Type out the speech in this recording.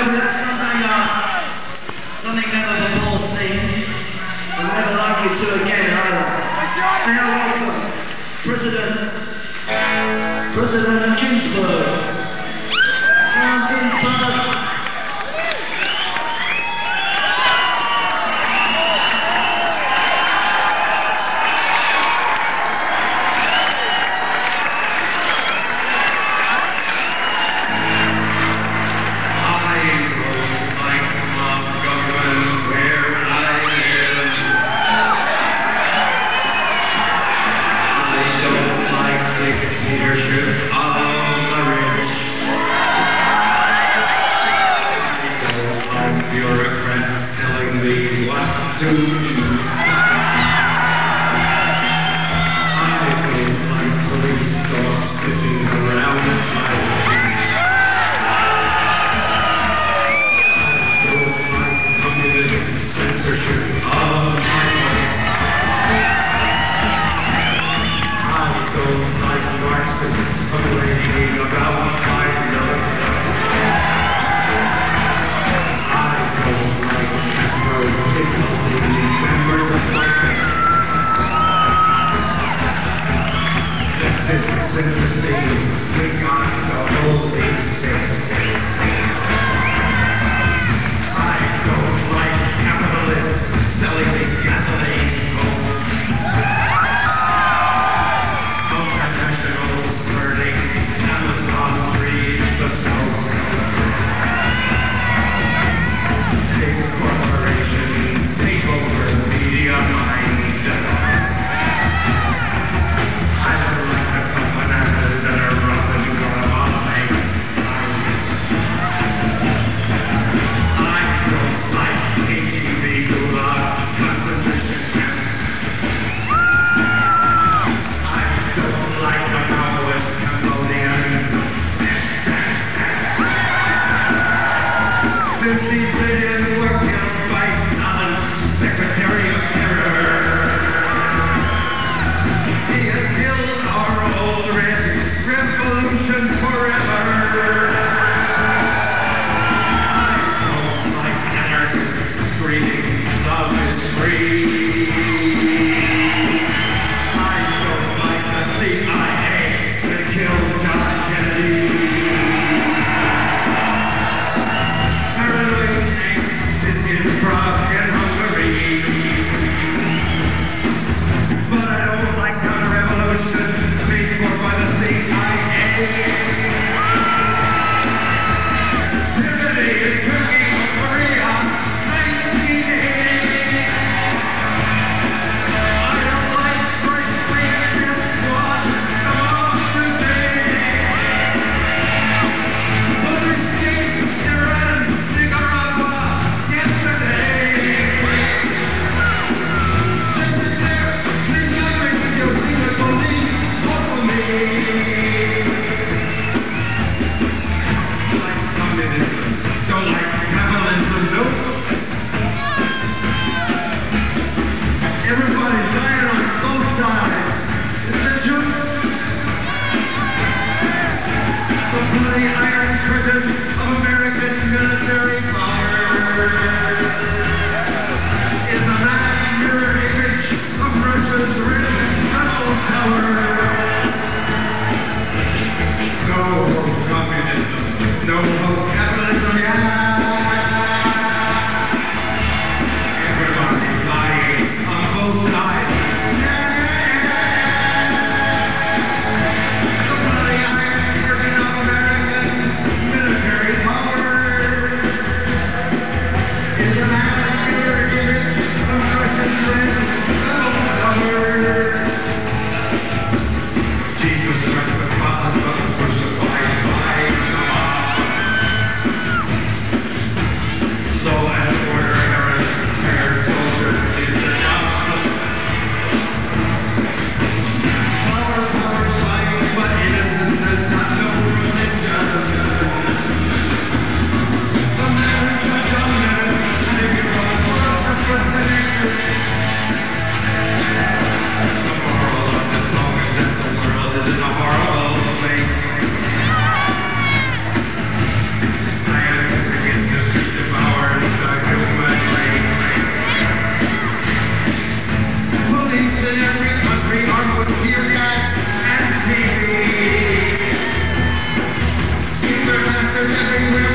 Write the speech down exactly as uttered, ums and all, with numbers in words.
something, uh, something never before seen, and never likely to again either. May I welcome President, President Ginsburg. John Ginsburg. To choose. I don't like police dogs sniffing around my feet. I don't like communist censorship of my voice. I don't like Marxists complaining about my military. I don't like Castro insulting members of my faith. This is the thing we got the holy six. I don't like capitalists selling me gasoline coke. Multinationals burning Amazon trees to smoke. Big corporations take over the media mind. I don't like the bananas that are robbing Guatemalans. I don't like K G B Gulag concentration camps. I don't like the Maoist Cambodian fifty billion were killed by Stalin, Secretary of Terror. He has killed our old red revolution forever. I don't like anarchists screaming, love is free. I don't like the C I A that killed John Kennedy. Paranoid angst in Prague and Hungary. But I don't like counter-revolution paid for by the C I A. Tyranny in Turkey, Korea, nineteen eighty. I don't like right-wing death squad democracy. Police state, Iran, Nicaragua, yesterday. Listen there, please not bring with your secret police, vote for me. Like communism, don't like capitalism, no. Everybody dying on both sides. Is that true? The bloody Iron Curtain of American military power is a mad mirror image of Russia's red Eiffel Tower. No hope communism, no hope capitalism, yeah. everywhere.